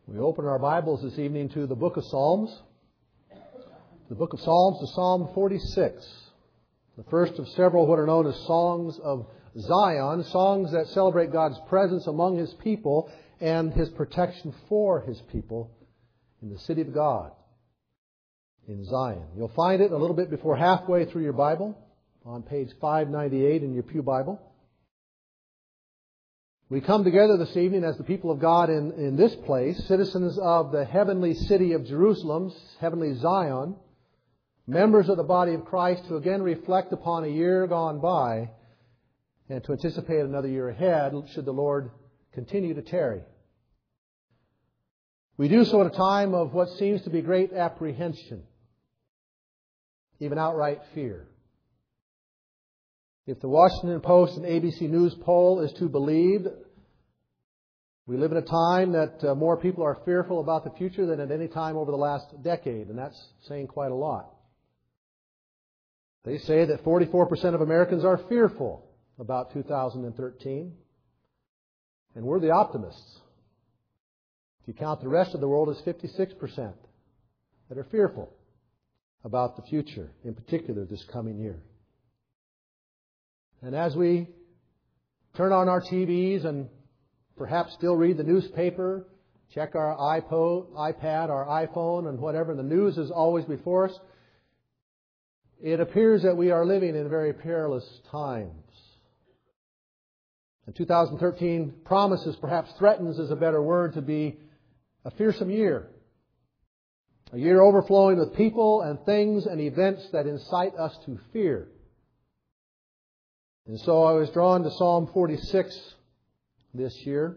We open our Bibles this evening to the book of Psalms. The book of Psalms is Psalm 46. The first of several what are known as songs of Zion, songs that celebrate God's presence among His people and His protection for His people in the city of God, in Zion. You'll find it a little bit before halfway through your Bible, on page 598 in your pew Bible. We come together this evening as the people of God in this place, citizens of the heavenly city of Jerusalem, heavenly Zion, members of the body of Christ to again reflect upon a year gone by and to anticipate another year ahead should the Lord continue to tarry. We do so at a time of what seems to be great apprehension, even outright fear. If the Washington Post and ABC News poll is to be believed, we live in a time that more people are fearful about the future than at any time over the last decade, and that's saying quite a lot. They say that 44% of Americans are fearful about 2013, and we're the optimists. If you count the rest of the world, it's 56% that are fearful about the future, in particular this coming year. And as we turn on our TVs and perhaps still read the newspaper, check our iPad, our iPhone, and whatever, the news is always before us, it appears that we are living in very perilous times. And 2013 promises, perhaps threatens is a better word, to be a fearsome year. A year overflowing with people and things and events that incite us to fear. And so I was drawn to Psalm 46 this year.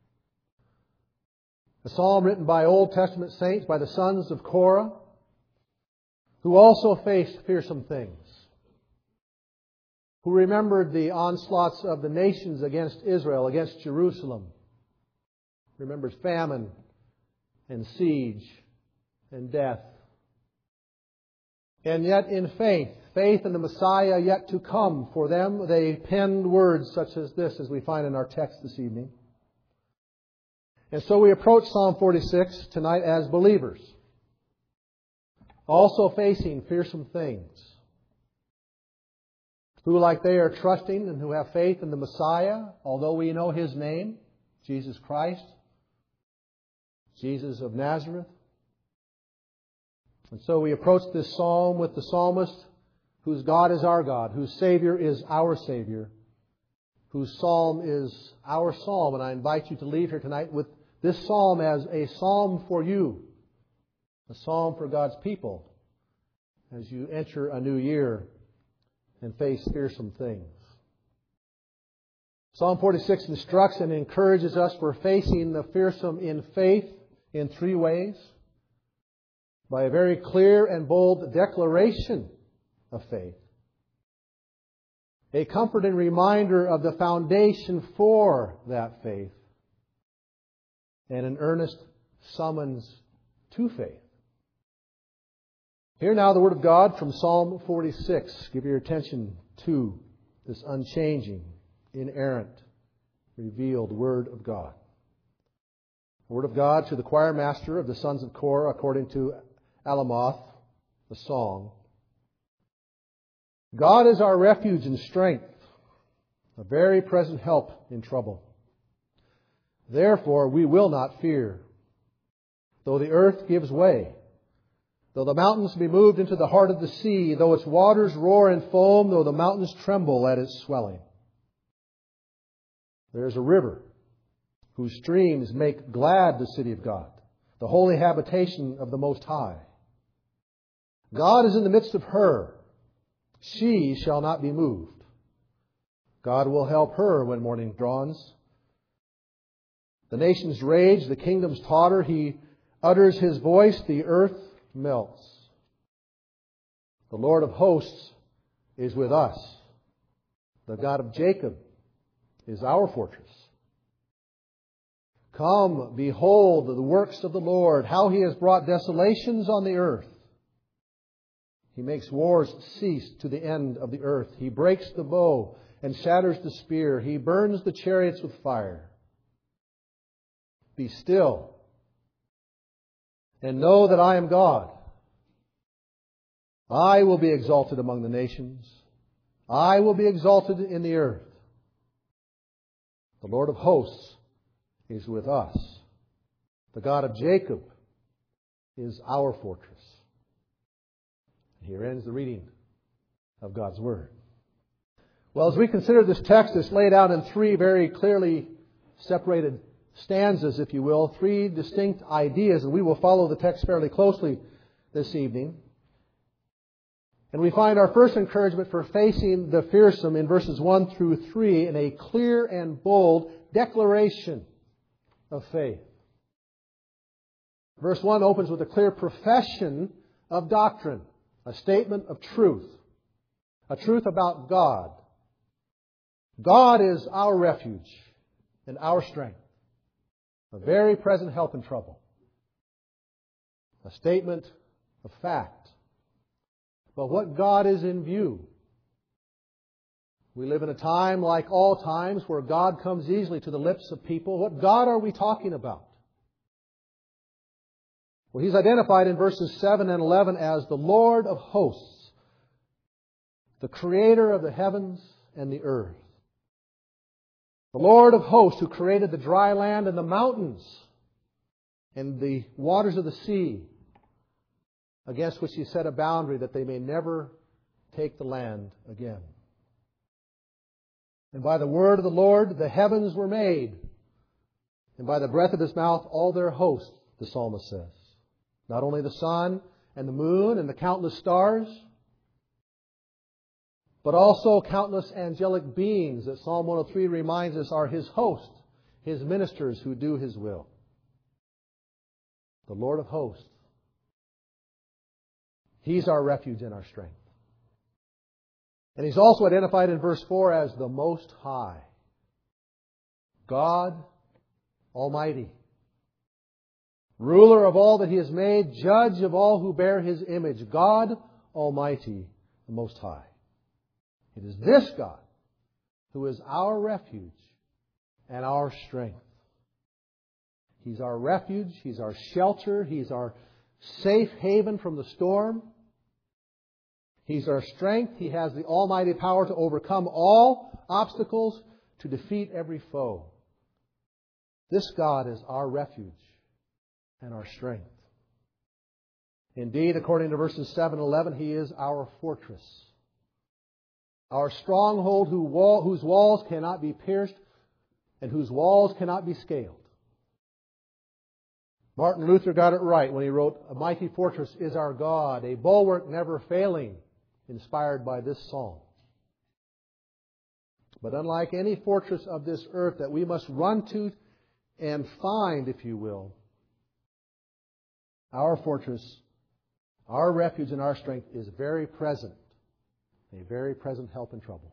A psalm written by Old Testament saints, by the sons of Korah, who also faced fearsome things, who remembered the onslaughts of the nations against Israel, against Jerusalem, remembered famine and siege and death. And yet in faith in the Messiah yet to come for them, they penned words such as this, as we find in our text this evening. And so we approach Psalm 46 tonight as believers, also facing fearsome things, who like they are trusting and who have faith in the Messiah, although we know His name, Jesus Christ, Jesus of Nazareth. And so we approach this psalm with the psalmist, whose God is our God, whose Savior is our Savior, whose psalm is our psalm. And I invite you to leave here tonight with this psalm as a psalm for you, a psalm for God's people, as you enter a new year and face fearsome things. Psalm 46 instructs and encourages us for facing the fearsome in faith in three ways. By a very clear and bold declaration of faith. A comforting reminder of the foundation for that faith. And an earnest summons to faith. Hear now the Word of God from Psalm 46. Give your attention to this unchanging, inerrant, revealed Word of God. The Word of God to the choir master of the sons of Korah, according to Alamoth, the song. God is our refuge and strength, a very present help in trouble. Therefore we will not fear, though the earth gives way, though the mountains be moved into the heart of the sea, though its waters roar and foam, though the mountains tremble at its swelling. There is a river whose streams make glad the city of God, the holy habitation of the Most High. God is in the midst of her. She shall not be moved. God will help her when morning dawns. The nations rage, the kingdoms totter. He utters His voice, the earth melts. The Lord of hosts is with us. The God of Jacob is our fortress. Come, behold the works of the Lord, how He has brought desolations on the earth. He makes wars cease to the end of the earth. He breaks the bow and shatters the spear. He burns the chariots with fire. Be still and know that I am God. I will be exalted among the nations. I will be exalted in the earth. The Lord of hosts is with us. The God of Jacob is our fortress. Here ends the reading of God's Word. Well, as we consider this text, it's laid out in three very clearly separated stanzas, if you will, three distinct ideas, and we will follow the text fairly closely this evening. And we find our first encouragement for facing the fearsome in verses 1 through 3 in a clear and bold declaration of faith. Verse 1 opens with a clear profession of doctrine, a statement of truth, a truth about God. God is our refuge and our strength, a very present help in trouble. A statement of fact. But what God is in view. We live in a time like all times where God comes easily to the lips of people. What God are we talking about? Well, He's identified in verses 7 and 11 as the Lord of hosts, the Creator of the heavens and the earth. The Lord of hosts who created the dry land and the mountains and the waters of the sea, against which He set a boundary that they may never take the land again. And by the word of the Lord the heavens were made, and by the breath of His mouth all their hosts, the psalmist says. Not only the sun and the moon and the countless stars, but also countless angelic beings that Psalm 103 reminds us are His hosts, His ministers who do His will. The Lord of hosts. He's our refuge and our strength. And He's also identified in verse 4 as the Most High. God Almighty. Ruler of all that He has made, judge of all who bear His image. God Almighty, the Most High. It is this God who is our refuge and our strength. He's our refuge. He's our shelter. He's our safe haven from the storm. He's our strength. He has the almighty power to overcome all obstacles, to defeat every foe. This God is our refuge and our strength. Indeed, according to verses 7 and 11, He is our fortress, our stronghold whose walls cannot be pierced and whose walls cannot be scaled. Martin Luther got it right when he wrote, "A mighty fortress is our God, a bulwark never failing," inspired by this psalm. But unlike any fortress of this earth that we must run to and find, if you will, our fortress, our refuge and our strength is very present, a very present help in trouble.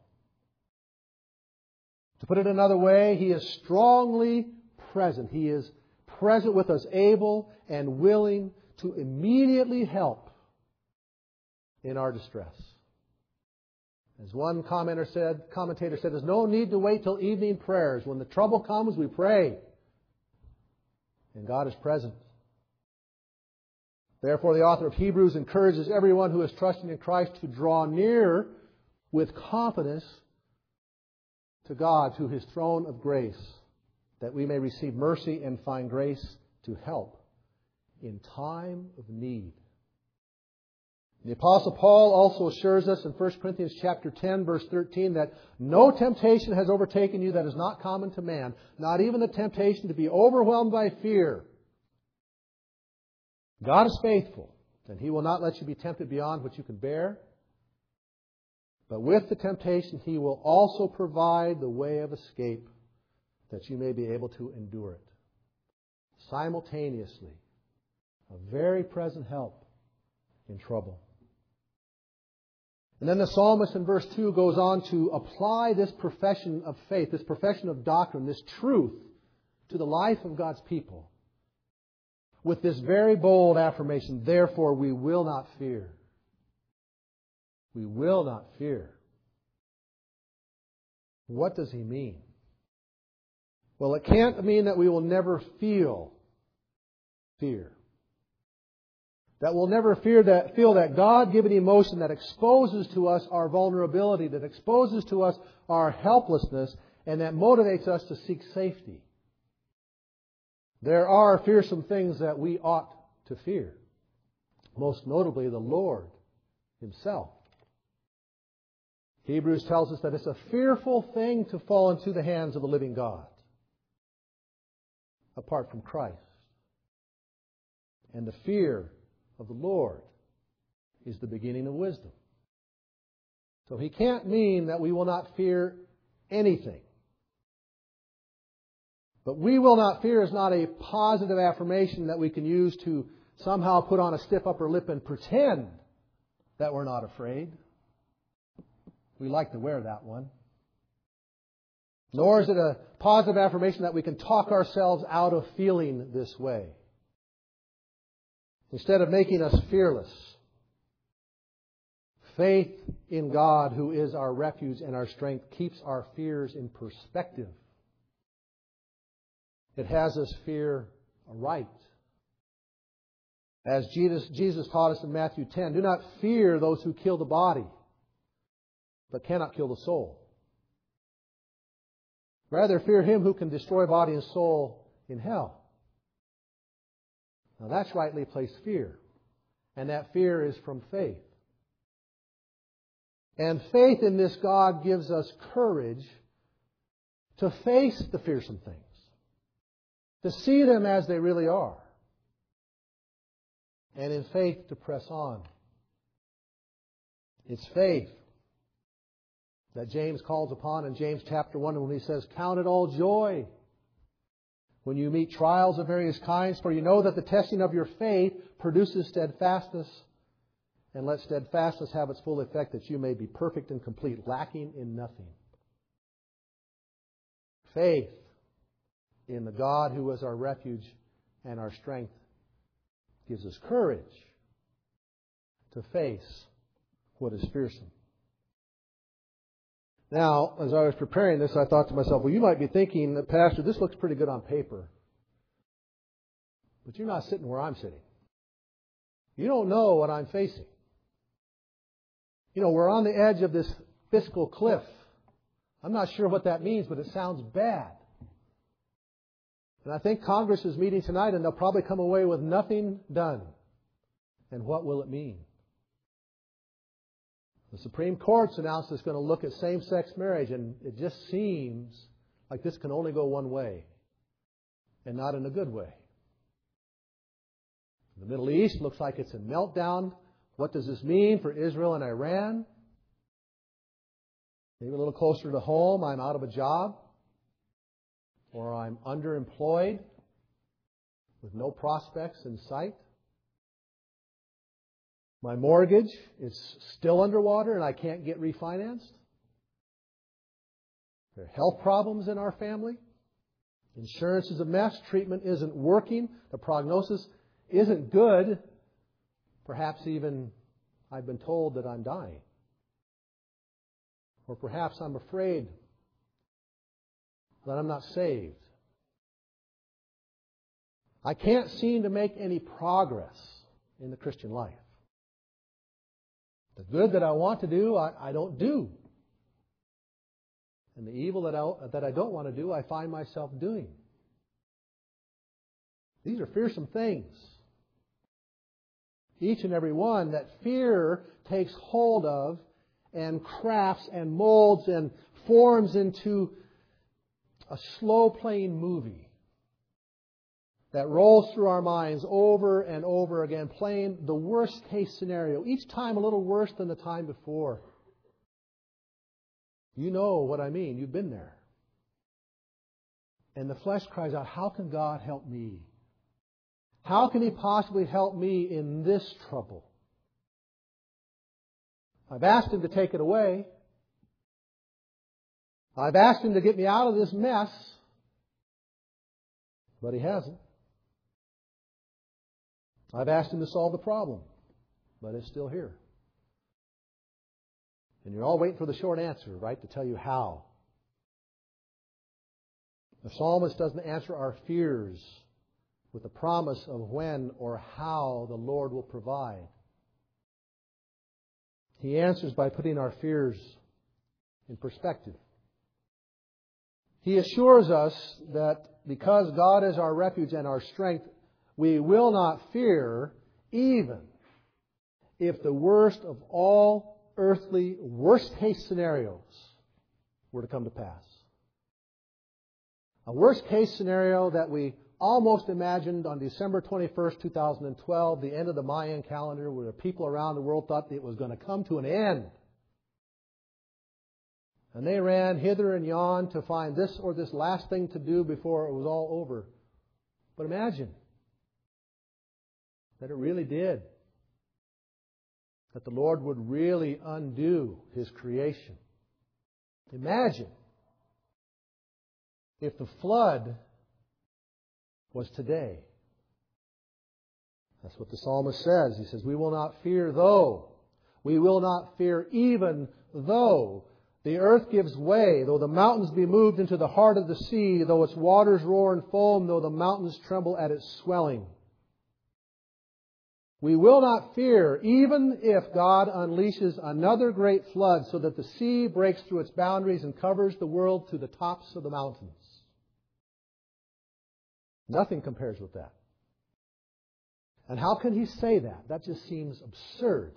To put it another way, He is strongly present. He is present with us, able and willing to immediately help in our distress. As one commentator said, there's no need to wait till evening prayers. When the trouble comes, we pray. And God is present. Therefore, the author of Hebrews encourages everyone who is trusting in Christ to draw near with confidence to God, to His throne of grace, that we may receive mercy and find grace to help in time of need. The Apostle Paul also assures us in 1 Corinthians chapter 10, verse 13, that no temptation has overtaken you that is not common to man, not even the temptation to be overwhelmed by fear. God is faithful, and He will not let you be tempted beyond what you can bear. But with the temptation, He will also provide the way of escape that you may be able to endure it. Simultaneously, a very present help in trouble. And then the psalmist in verse 2 goes on to apply this profession of faith, this profession of doctrine, this truth to the life of God's people with this very bold affirmation, therefore we will not fear. We will not fear. What does he mean? Well, it can't mean that we will never feel fear. That we'll never feel that God-given emotion that exposes to us our vulnerability, that exposes to us our helplessness, and that motivates us to seek safety. There are fearsome things that we ought to fear. Most notably, the Lord Himself. Hebrews tells us that it's a fearful thing to fall into the hands of the living God apart from Christ. And the fear of the Lord is the beginning of wisdom. So He can't mean that we will not fear anything. But we will not fear is not a positive affirmation that we can use to somehow put on a stiff upper lip and pretend that we're not afraid. We like to wear that one. Nor is it a positive affirmation that we can talk ourselves out of feeling this way. Instead of making us fearless, faith in God, who is our refuge and our strength, keeps our fears in perspective. It has us fear aright. As Jesus taught us in Matthew 10, do not fear those who kill the body, but cannot kill the soul. Rather, fear Him who can destroy body and soul in hell. Now that's rightly placed fear. And that fear is from faith. And faith in this God gives us courage to face the fearsome things. To see them as they really are. And in faith to press on. It's faith that James calls upon in James chapter 1 when he says, count it all joy when you meet trials of various kinds, for you know that the testing of your faith produces steadfastness, and let steadfastness have its full effect, that you may be perfect and complete, lacking in nothing. Faith in the God who is our refuge and our strength gives us courage to face what is fearsome. Now, as I was preparing this, I thought to myself, well, you might be thinking, Pastor, this looks pretty good on paper. But you're not sitting where I'm sitting. You don't know what I'm facing. You know, we're on the edge of this fiscal cliff. I'm not sure what that means, but it sounds bad. And I think Congress is meeting tonight, and they'll probably come away with nothing done. And what will it mean? The Supreme Court's announced it's going to look at same-sex marriage, and it just seems like this can only go one way, and not in a good way. The Middle East looks like it's in meltdown. What does this mean for Israel and Iran? Maybe a little closer to home, I'm out of a job, or I'm underemployed with no prospects in sight. My mortgage is still underwater and I can't get refinanced. There are health problems in our family. Insurance is a mess. Treatment isn't working. The prognosis isn't good. Perhaps even I've been told that I'm dying. Or perhaps I'm afraid that I'm not saved. I can't seem to make any progress in the Christian life. The good that I want to do, I don't do. And the evil that I don't want to do, I find myself doing. These are fearsome things. Each and every one that fear takes hold of and crafts and molds and forms into a slow-playing movie that rolls through our minds over and over again, playing the worst-case scenario, each time a little worse than the time before. You know what I mean. You've been there. And the flesh cries out, how can God help me? How can He possibly help me in this trouble? I've asked Him to take it away. I've asked Him to get me out of this mess. But He hasn't. I've asked Him to solve the problem, but it's still here. And you're all waiting for the short answer, right, to tell you how. The psalmist doesn't answer our fears with the promise of when or how the Lord will provide. He answers by putting our fears in perspective. He assures us that because God is our refuge and our strength, we will not fear even if the worst of all earthly worst-case scenarios were to come to pass. A worst-case scenario that we almost imagined on December 21st, 2012, the end of the Mayan calendar, where the people around the world thought it was going to come to an end. And they ran hither and yon to find this or this last thing to do before it was all over. But imagine that it really did. That the Lord would really undo His creation. Imagine if the flood was today. That's what the psalmist says. He says, we will not fear though. We will not fear even though the earth gives way, though the mountains be moved into the heart of the sea, though its waters roar and foam, though the mountains tremble at its swelling. We will not fear, even if God unleashes another great flood so that the sea breaks through its boundaries and covers the world to the tops of the mountains. Nothing compares with that. And how can He say that? That just seems absurd.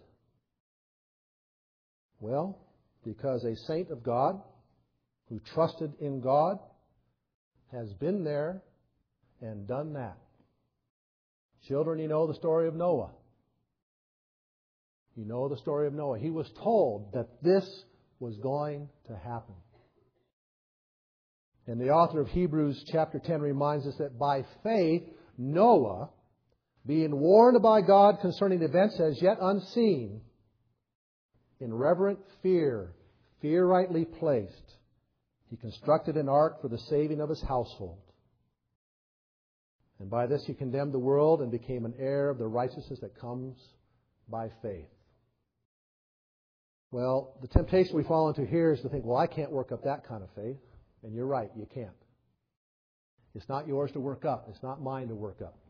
Well, because a saint of God who trusted in God has been there and done that. Children, you know the story of Noah. You know the story of Noah. He was told that this was going to happen. And the author of Hebrews chapter 10 reminds us that by faith, Noah, being warned by God concerning events as yet unseen, in reverent fear rightly placed, he constructed an ark for the saving of his household. And by this he condemned the world and became an heir of the righteousness that comes by faith. Well, the temptation we fall into here is to think, well, I can't work up that kind of faith. And you're right, you can't. It's not yours to work up. It's not mine to work up.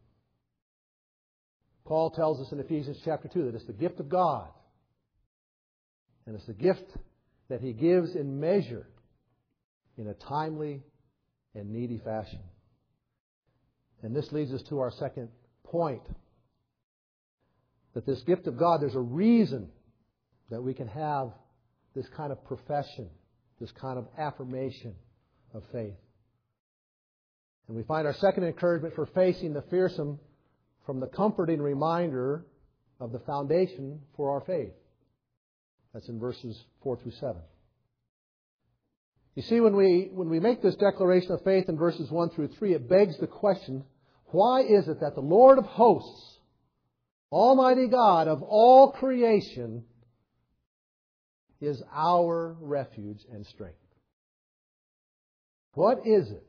Paul tells us in Ephesians chapter 2 that it's the gift of God. And it's the gift that He gives in measure in a timely and needy fashion. And this leads us to our second point. That this gift of God, there's a reason that we can have this kind of profession, this kind of affirmation of faith. And we find our second encouragement for facing the fearsome from the comforting reminder of the foundation for our faith. That's in verses 4 through 7. You see, when we make this declaration of faith in verses 1 through 3, it begs the question, why is it that the Lord of hosts, Almighty God of all creation, is our refuge and strength? What is it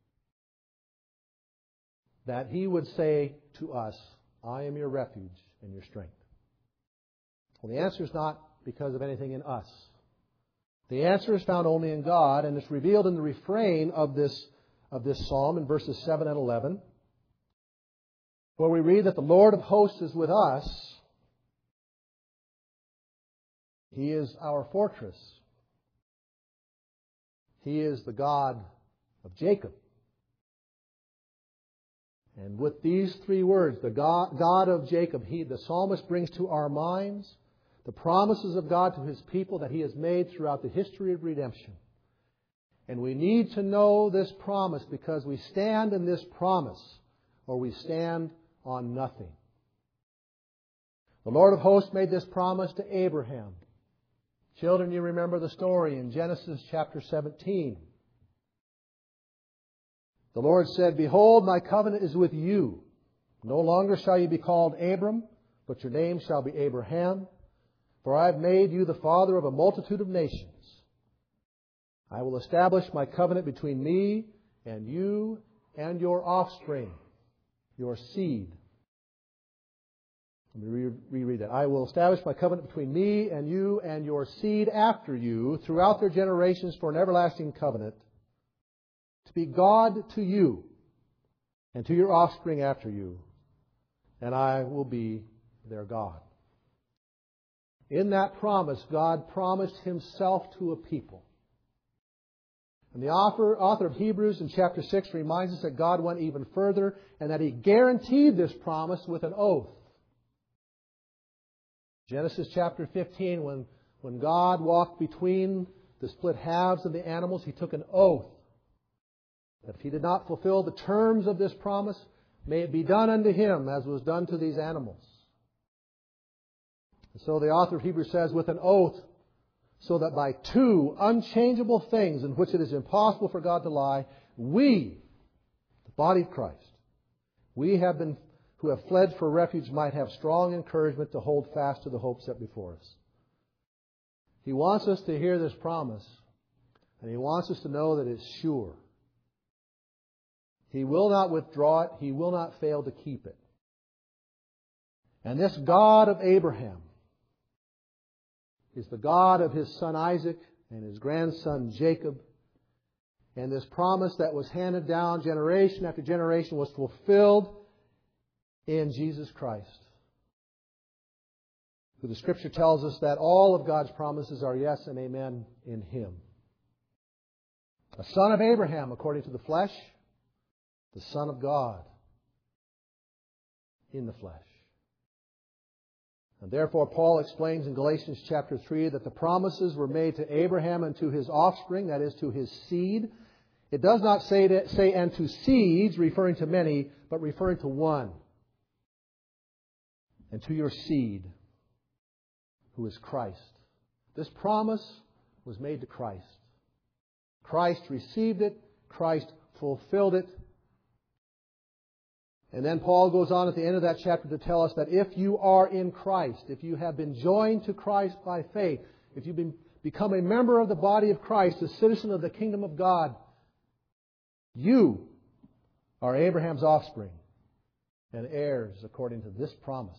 that He would say to us, I am your refuge and your strength? Well, the answer is not because of anything in us. The answer is found only in God, and it's revealed in the refrain of this psalm in verses 7 and 11, where we read that the Lord of hosts is with us. He is our fortress. He is the God of Jacob. And with these three words, the God of Jacob, the psalmist brings to our minds the promises of God to His people that He has made throughout the history of redemption. And we need to know this promise because we stand in this promise or we stand on nothing. The Lord of hosts made this promise to Abraham. Children, you remember the story in Genesis chapter 17. The Lord said, Behold, my covenant is with you. No longer shall you be called Abram, but your name shall be Abraham. For I have made you the father of a multitude of nations. I will establish my covenant between me and you and your offspring, your seed. Let me reread that. I will establish my covenant between me and you and your seed after you throughout their generations for an everlasting covenant, to be God to you and to your offspring after you, and I will be their God. In that promise, God promised Himself to a people. And the author of Hebrews in chapter 6 reminds us that God went even further and that He guaranteed this promise with an oath. Genesis chapter 15, when God walked between the split halves of the animals, He took an oath that if He did not fulfill the terms of this promise, may it be done unto Him as was done to these animals. And so the author of Hebrews says, with an oath, so that by two unchangeable things in which it is impossible for God to lie, we, the body of Christ, who have fled for refuge might have strong encouragement to hold fast to the hope set before us. He wants us to hear this promise, and He wants us to know that it's sure. He will not withdraw it. He will not fail to keep it. And this God of Abraham is the God of his son Isaac and his grandson Jacob. And this promise that was handed down generation after generation was fulfilled in Jesus Christ, who the Scripture tells us that all of God's promises are yes and amen in Him. A son of Abraham according to the flesh, the Son of God in the flesh. And therefore, Paul explains in Galatians chapter 3 that the promises were made to Abraham and to his offspring, that is, to his seed. It does not say and to seeds, referring to many, but referring to one. And to your seed, who is Christ. This promise was made to Christ. Christ received it. Christ fulfilled it. And then Paul goes on at the end of that chapter to tell us that if you are in Christ, if you have been joined to Christ by faith, if you've become a member of the body of Christ, a citizen of the kingdom of God, you are Abraham's offspring and heirs according to this promise.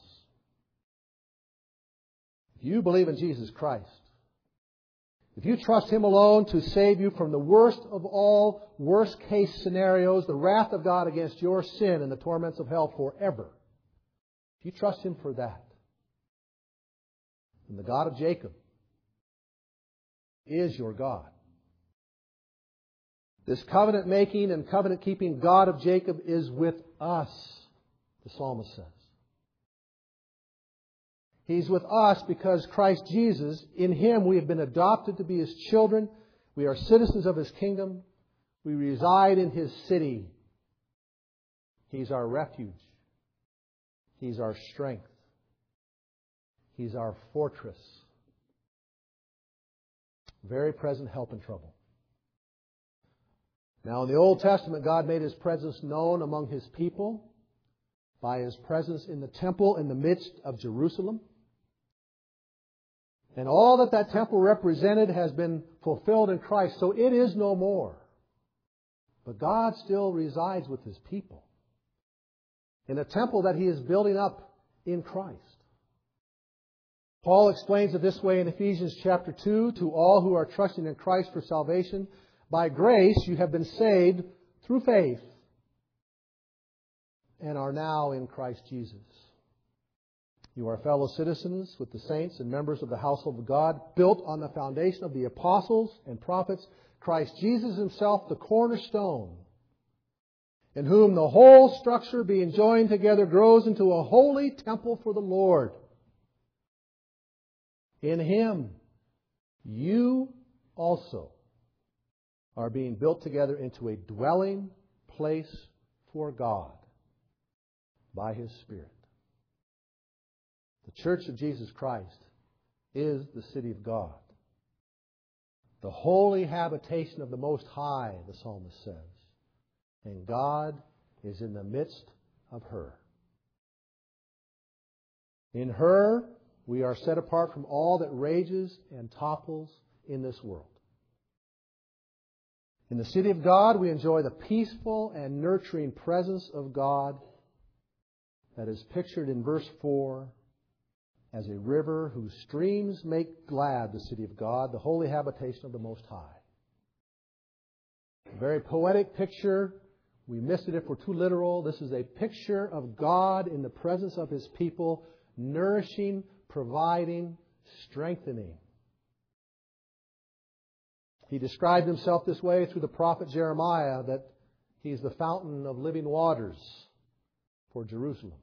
If you believe in Jesus Christ, if you trust Him alone to save you from the worst of all worst-case scenarios, the wrath of God against your sin and the torments of hell forever, if you trust Him for that, then the God of Jacob is your God. This covenant-making and covenant-keeping God of Jacob is with us, the psalmist says. He's with us because Christ Jesus, in Him we have been adopted to be His children. We are citizens of His kingdom. We reside in His city. He's our refuge. He's our strength. He's our fortress. Very present help in trouble. Now in the Old Testament, God made His presence known among His people by His presence in the temple in the midst of Jerusalem. And all that temple represented has been fulfilled in Christ, so it is no more. But God still resides with His people in a temple that He is building up in Christ. Paul explains it this way in Ephesians chapter 2, to all who are trusting in Christ for salvation. By grace you have been saved through faith and are now in Christ Jesus. You are fellow citizens with the saints and members of the household of God, built on the foundation of the apostles and prophets, Christ Jesus Himself, the cornerstone, in whom the whole structure being joined together grows into a holy temple for the Lord. In Him, you also are being built together into a dwelling place for God by His Spirit. The Church of Jesus Christ is the city of God. The holy habitation of the Most High, the psalmist says. And God is in the midst of her. In her, we are set apart from all that rages and topples in this world. In the city of God, we enjoy the peaceful and nurturing presence of God that is pictured in verse 4 as a river whose streams make glad the city of God, the holy habitation of the Most High. A very poetic picture We miss it if we're too literal. This is a picture of God in the presence of His people, nourishing, providing, strengthening. He described Himself this way through the prophet Jeremiah, that He's the fountain of living waters for Jerusalem.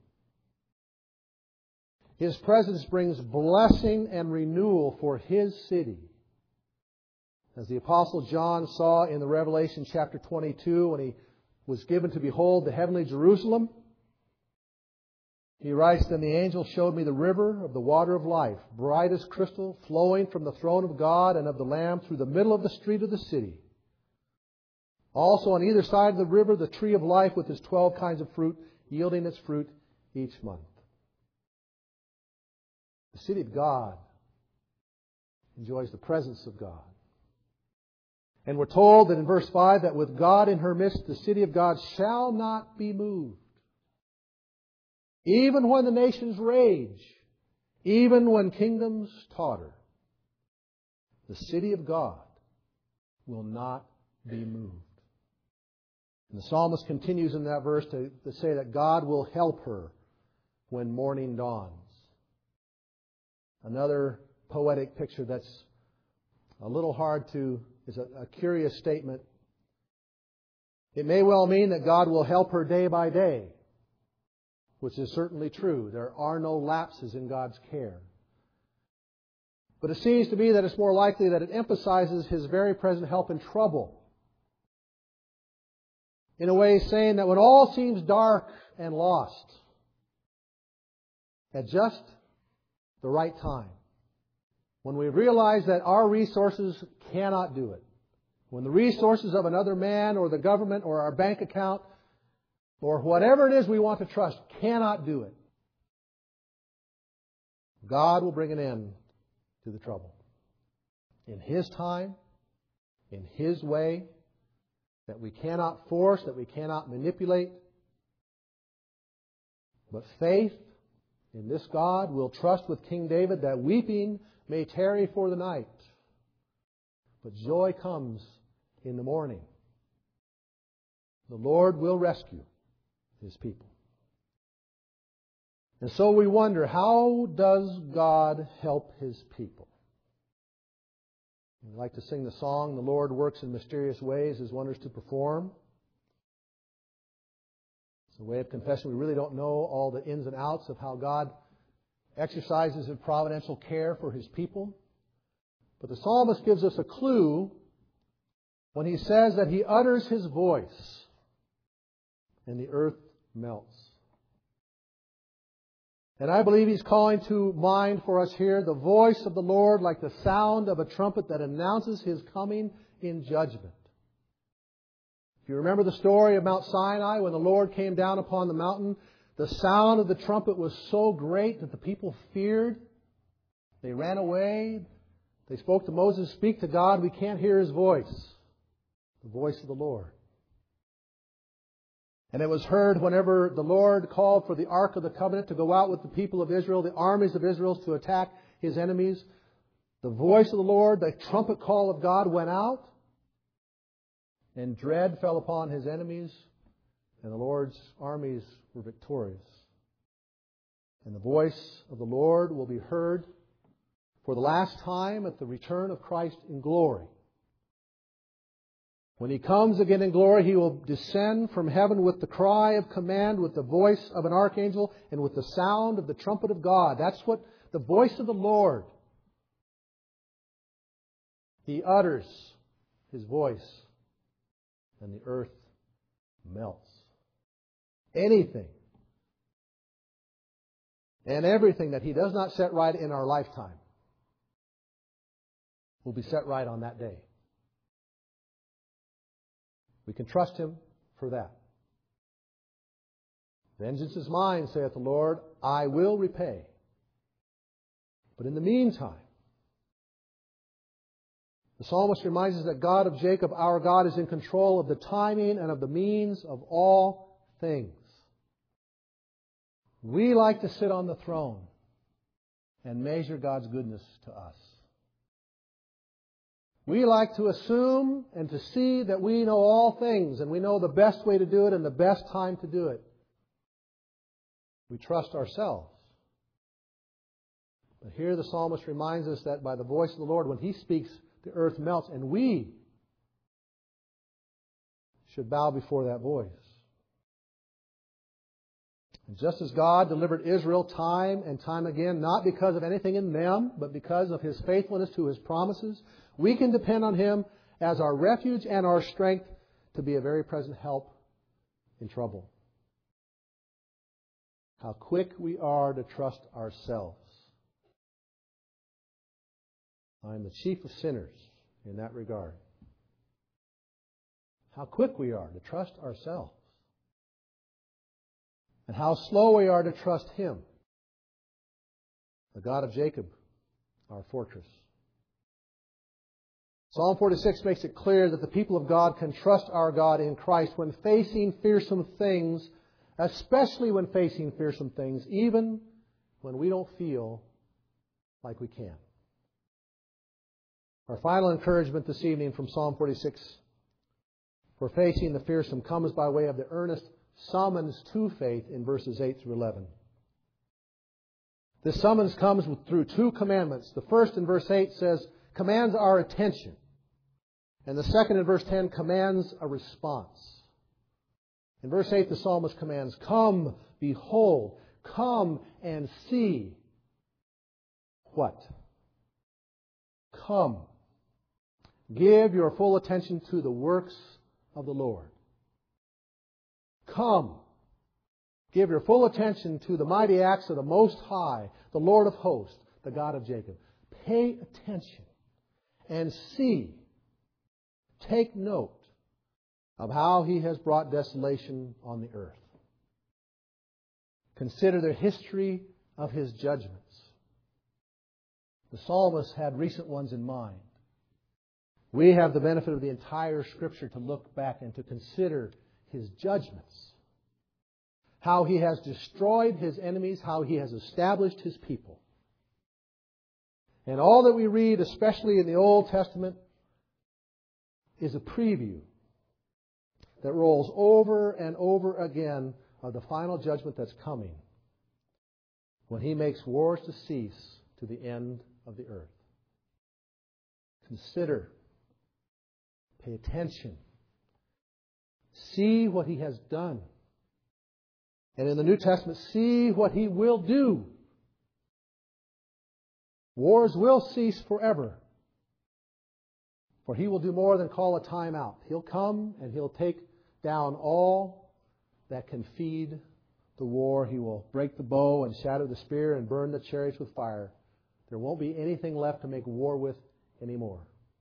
His presence brings blessing and renewal for His city. As the Apostle John saw in the Revelation chapter 22, when he was given to behold the heavenly Jerusalem, he writes, "Then the angel showed me the river of the water of life, bright as crystal, flowing from the throne of God and of the Lamb through the middle of the street of the city. Also on either side of the river, the tree of life with its 12 kinds of fruit, yielding its fruit each month." The city of God enjoys the presence of God. And we're told that in verse 5 that with God in her midst, the city of God shall not be moved. Even when the nations rage, even when kingdoms totter, the city of God will not be moved. And the psalmist continues in that verse to say that God will help her when morning dawns. Another poetic picture that's a little hard to, is a curious statement. It may well mean that God will help her day by day, which is certainly true. There are no lapses in God's care. But it seems to me that it's more likely that it emphasizes His very present help in trouble. In a way, saying that when all seems dark and lost, at just the right time, when we realize that our resources cannot do it, when the resources of another man or the government or our bank account or whatever it is we want to trust cannot do it, God will bring an end to the trouble. In His time, in His way, that we cannot force, that we cannot manipulate. But faith in this God will trust with King David that weeping may tarry for the night, but joy comes in the morning. The Lord will rescue His people. And so we wonder, how does God help His people? We like to sing the song, "The Lord works in mysterious ways, His wonders to perform." It's a way of confession. We really don't know all the ins and outs of how God exercises His providential care for His people. But the psalmist gives us a clue when he says that He utters His voice and the earth melts. And I believe he's calling to mind for us here the voice of the Lord like the sound of a trumpet that announces His coming in judgment. If you remember the story of Mount Sinai, when the Lord came down upon the mountain, the sound of the trumpet was so great that the people feared. They ran away. They spoke to Moses, "Speak to God, we can't hear His voice." The voice of the Lord. And it was heard whenever the Lord called for the Ark of the Covenant to go out with the people of Israel, the armies of Israel, to attack His enemies. The voice of the Lord, the trumpet call of God went out, and dread fell upon His enemies, and the Lord's armies were victorious. And the voice of the Lord will be heard for the last time at the return of Christ in glory. When He comes again in glory, He will descend from heaven with the cry of command, with the voice of an archangel, and with the sound of the trumpet of God. That's what the voice of the Lord. He utters His voice, and the earth melts. Anything and everything that He does not set right in our lifetime will be set right on that day. We can trust Him for that. "Vengeance is mine, saith the Lord, I will repay." But in the meantime, the psalmist reminds us that God of Jacob, our God, is in control of the timing and of the means of all things. We like to sit on the throne and measure God's goodness to us. We like to assume and to see that we know all things and we know the best way to do it and the best time to do it. We trust ourselves. But here the psalmist reminds us that by the voice of the Lord, when He speaks, the earth melts, and we should bow before that voice. And just as God delivered Israel time and time again, not because of anything in them, but because of His faithfulness to His promises, we can depend on Him as our refuge and our strength to be a very present help in trouble. How quick we are to trust ourselves. I am the chief of sinners in that regard. How quick we are to trust ourselves. And how slow we are to trust Him, the God of Jacob, our fortress. Psalm 46 makes it clear that the people of God can trust our God in Christ when facing fearsome things, especially when facing fearsome things, even when we don't feel like we can. Our final encouragement this evening from Psalm 46 for facing the fearsome comes by way of the earnest summons to faith in verses 8 through 11. This summons comes through two commandments. The first in verse 8 says, commands our attention. And the second in verse 10 commands a response. In verse 8 the psalmist commands, come, behold, come and see. What? Come. Give your full attention to the works of the Lord. Come. Give your full attention to the mighty acts of the Most High, the Lord of hosts, the God of Jacob. Pay attention and see. Take note of how He has brought desolation on the earth. Consider the history of His judgments. The psalmist had recent ones in mind. We have the benefit of the entire Scripture to look back and to consider His judgments. How He has destroyed His enemies, how He has established His people. And all that we read, especially in the Old Testament, is a preview that rolls over and over again of the final judgment that's coming when He makes wars to cease to the end of the earth. Consider. Pay attention. See what He has done. And in the New Testament, see what He will do. Wars will cease forever. For He will do more than call a time out. He'll come and He'll take down all that can feed the war. He will break the bow and shatter the spear and burn the chariots with fire. There won't be anything left to make war with anymore.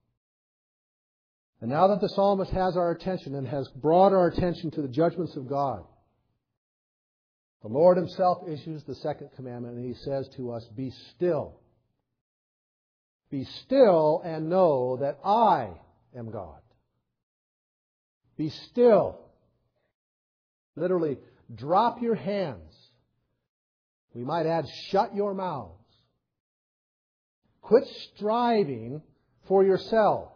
And now that the psalmist has our attention and has brought our attention to the judgments of God, the Lord Himself issues the second commandment, and He says to us, be still. Be still and know that I am God. Be still. Literally, drop your hands. We might add, shut your mouths. Quit striving for yourselves.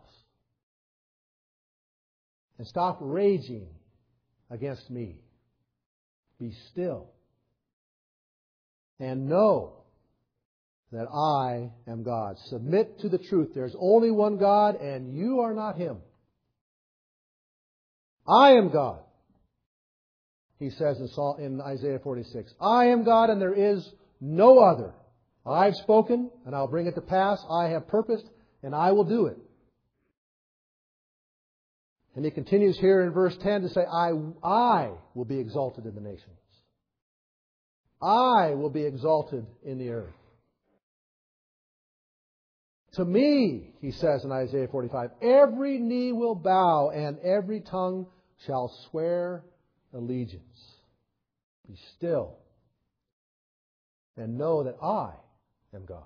And stop raging against me. Be still. And know that I am God. Submit to the truth. There's only one God, and you are not Him. I am God. He says in Isaiah 46, I am God and there is no other. I've spoken and I'll bring it to pass. I have purposed and I will do it. And he continues here in verse 10 to say, I will be exalted in the nations. I will be exalted in the earth. To me, he says in Isaiah 45, every knee will bow and every tongue shall swear allegiance. Be still and know that I am God.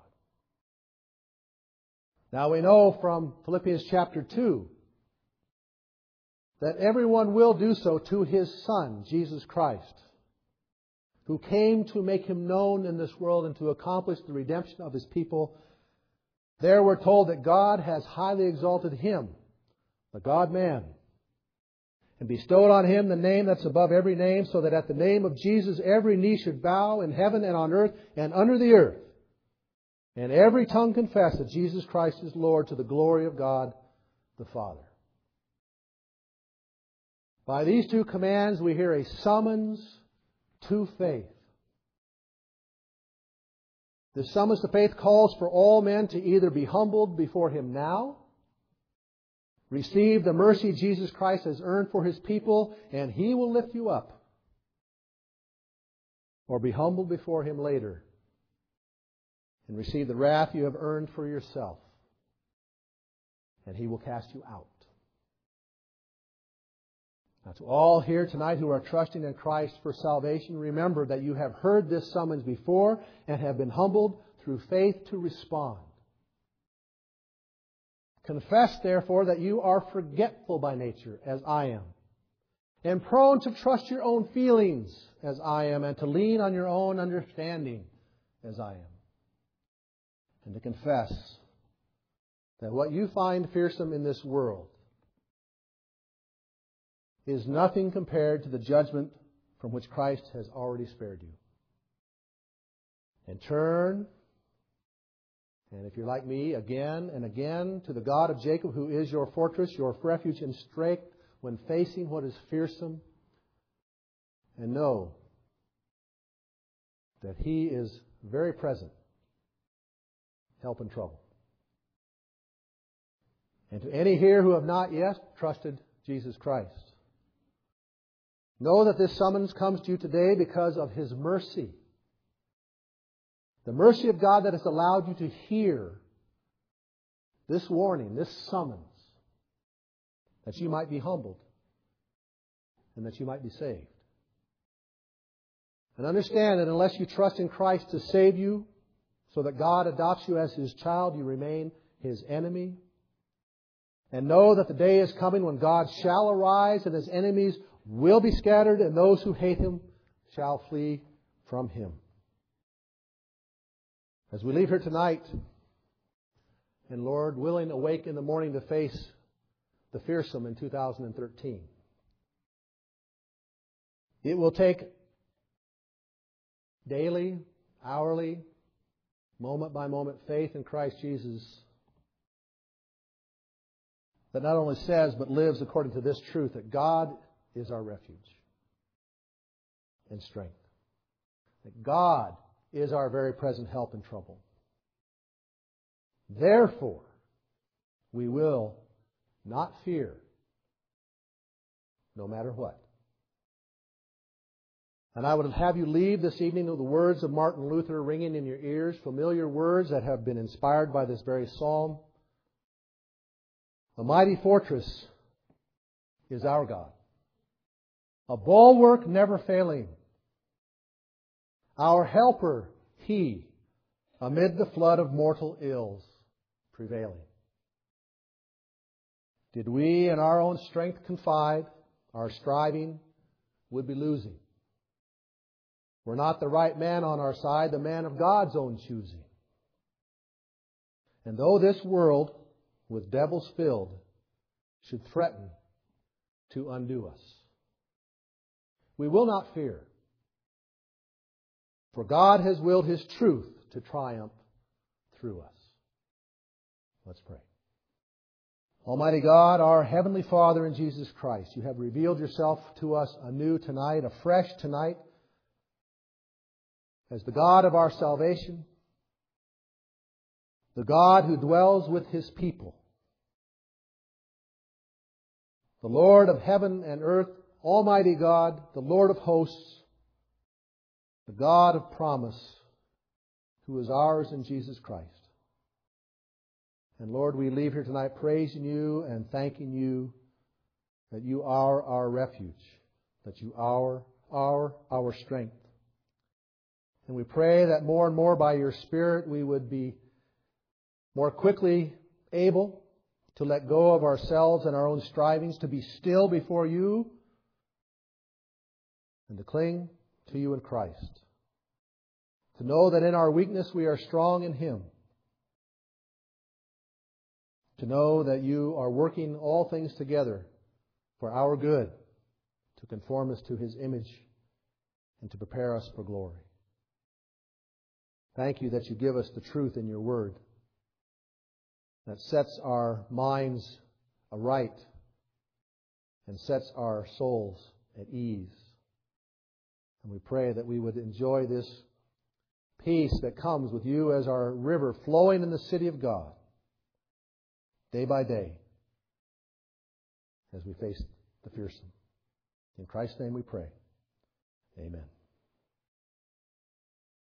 Now we know from Philippians chapter 2 that everyone will do so to His Son, Jesus Christ, who came to make Him known in this world and to accomplish the redemption of His people. There we're told that God has highly exalted Him, the God-man, and bestowed on Him the name that's above every name, so that at the name of Jesus every knee should bow in heaven and on earth and under the earth, and every tongue confess that Jesus Christ is Lord, to the glory of God the Father. By these two commands we hear a summons to faith. This summons to faith calls for all men to either be humbled before Him now, receive the mercy Jesus Christ has earned for His people, and He will lift you up, or be humbled before Him later and receive the wrath you have earned for yourself, and He will cast you out. Now, to all here tonight who are trusting in Christ for salvation, remember that you have heard this summons before and have been humbled through faith to respond. Confess, therefore, that you are forgetful by nature, as I am, and prone to trust your own feelings, as I am, and to lean on your own understanding, as I am. And to confess that what you find fearsome in this world is nothing compared to the judgment from which Christ has already spared you. And turn, and if you're like me, again and again to the God of Jacob, who is your fortress, your refuge and strength when facing what is fearsome, and know that He is very present, help in trouble. And to any here who have not yet trusted Jesus Christ, know that this summons comes to you today because of His mercy. The mercy of God that has allowed you to hear this warning, this summons, that you might be humbled and that you might be saved. And understand that unless you trust in Christ to save you, so that God adopts you as His child, you remain His enemy. And know that the day is coming when God shall arise and His enemies will be scattered, and those who hate Him shall flee from Him. As we leave here tonight, and Lord willing, awake in the morning to face the fearsome in 2013, it will take daily, hourly, moment by moment faith in Christ Jesus that not only says but lives according to this truth, that God is our refuge and strength. That God is our very present help in trouble. Therefore, we will not fear, no matter what. And I would have you leave this evening with the words of Martin Luther ringing in your ears, familiar words that have been inspired by this very psalm. A mighty fortress is our God, a bulwark never failing, our helper He, amid the flood of mortal ills prevailing. Did we in our own strength confide, our striving would be losing. We're not the right man on our side, the man of God's own choosing. And though this world, with devils filled, should threaten to undo us, we will not fear. For God has willed His truth to triumph through us. Let's pray. Almighty God, our Heavenly Father in Jesus Christ, You have revealed Yourself to us anew tonight, afresh tonight, as the God of our salvation, the God who dwells with His people, the Lord of heaven and earth, Almighty God, the Lord of hosts, the God of promise, who is ours in Jesus Christ. And Lord, we leave here tonight praising You and thanking You that You are our refuge, that You are our strength. And we pray that more and more by Your Spirit we would be more quickly able to let go of ourselves and our own strivings, to be still before You and to cling to You in Christ. To know that in our weakness we are strong in Him. to know that you are working all things together for our good, to conform us to His image and to prepare us for glory. Thank you that you give us the truth in your word that sets our minds aright and sets our souls at ease. And we pray that we would enjoy this peace that comes with you as our river flowing in the city of God, day by day, as we face the fearsome. In Christ's name we pray. Amen.